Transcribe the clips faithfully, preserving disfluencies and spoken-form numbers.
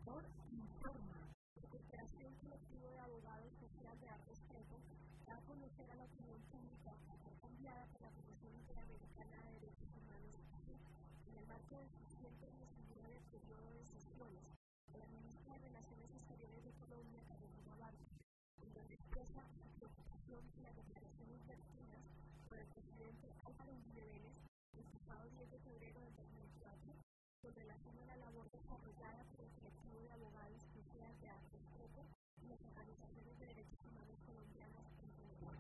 por Informa, la Corporación Colectivo de Abogados Social de Artes Preto, da a conocer a la opinión pública que fue cambiada por la Comisión Interamericana de Derechos Humanos en el marco del ciento diecinueve periodo de sesiones de la ministra de Relaciones Exteriores de Colombia, Carolina Barca, en donde expresa su preocupación y las declaraciones vertidas por el presidente Álvaro Uribe Vélez el pasado diez de febrero del dos mil cuatro con relación a la labor desarrollada por el colectivo de abogados sociales de Artes Preto y las organizaciones de derechos humanos colombianas en general.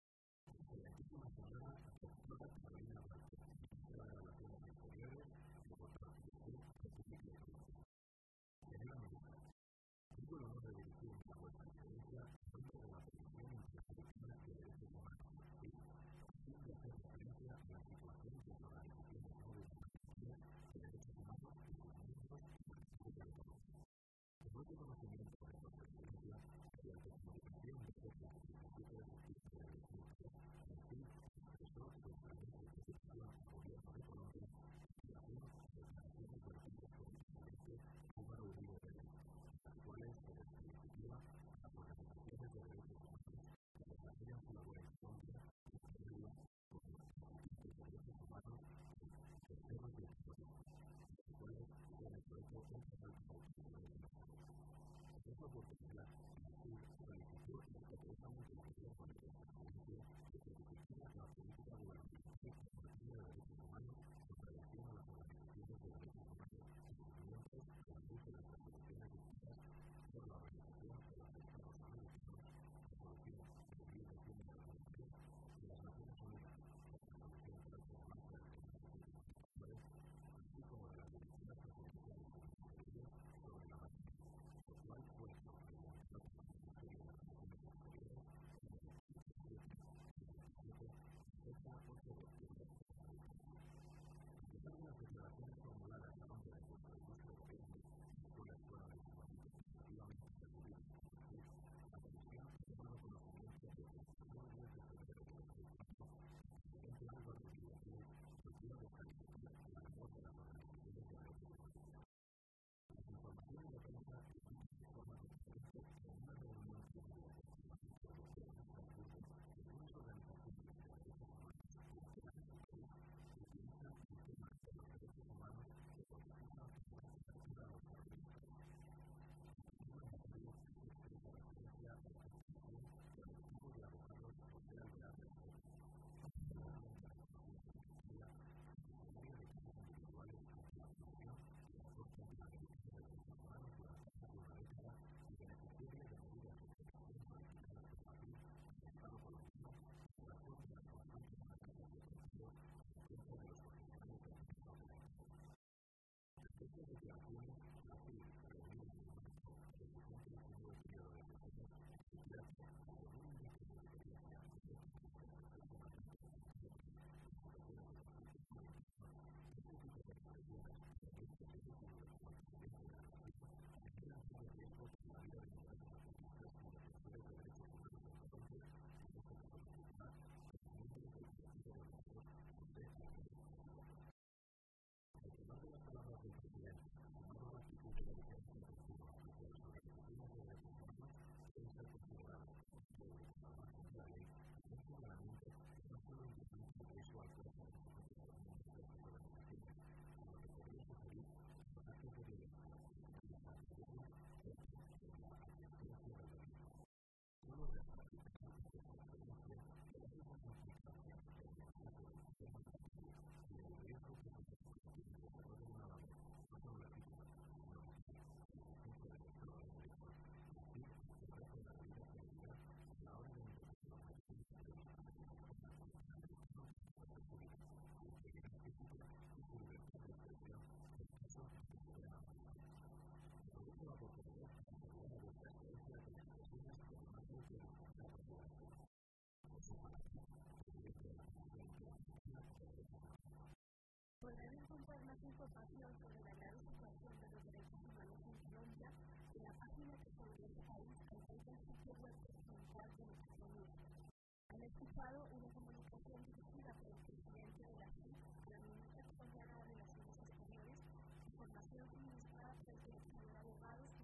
Podrán encontrar más información sobre la grave situación de los derechos humanos en Colombia en la página que sobre este país alberga el sitio web presidencial de Naciones Unidas. Han escuchado una comunicación dirigida por el presidente de la C I C, la ministra colombiana de Relaciones Exteriores, información suministrada por el colectivo de abogados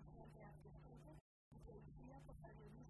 Estados Unidos